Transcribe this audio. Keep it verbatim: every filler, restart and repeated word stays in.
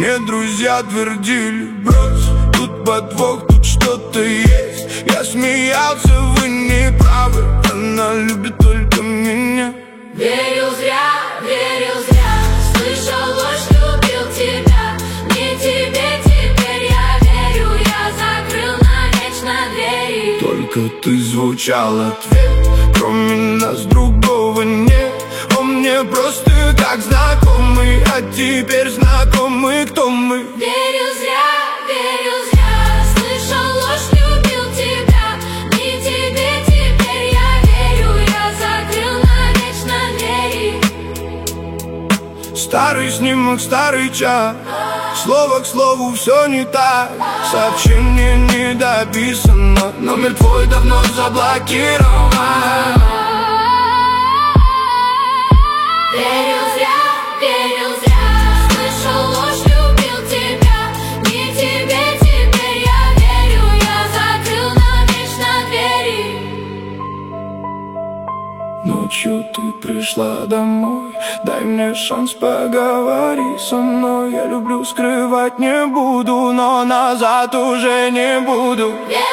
Мне друзья твердили: брось, тут подвох, тут что-то есть. Я смеялся, вы не правы, она любит только меня. Верил зря, верил зря, слышал ложь, любил тебя. Не тебе теперь я верю, я закрыл навечно двери. Только ты звучал ответ, кроме нас другого нет. Он мне просто как знакомый, а теперь знакомый, кто мы. Верил зря, верил зря, слышал ложь, любил тебя. Не тебе теперь я верю, я закрыл навечно двери. Старый снимок, старый час, слово к слову все не так. Сообщение не дописано, номер твой давно заблокирован. Верил зря, верил зря, слышал ложь, любил тебя. Не тебе теперь я верю, я закрыл навечно двери. Ночью ты пришла домой, дай мне шанс, поговори со мной. Я люблю, скрывать не буду, но назад уже не буду.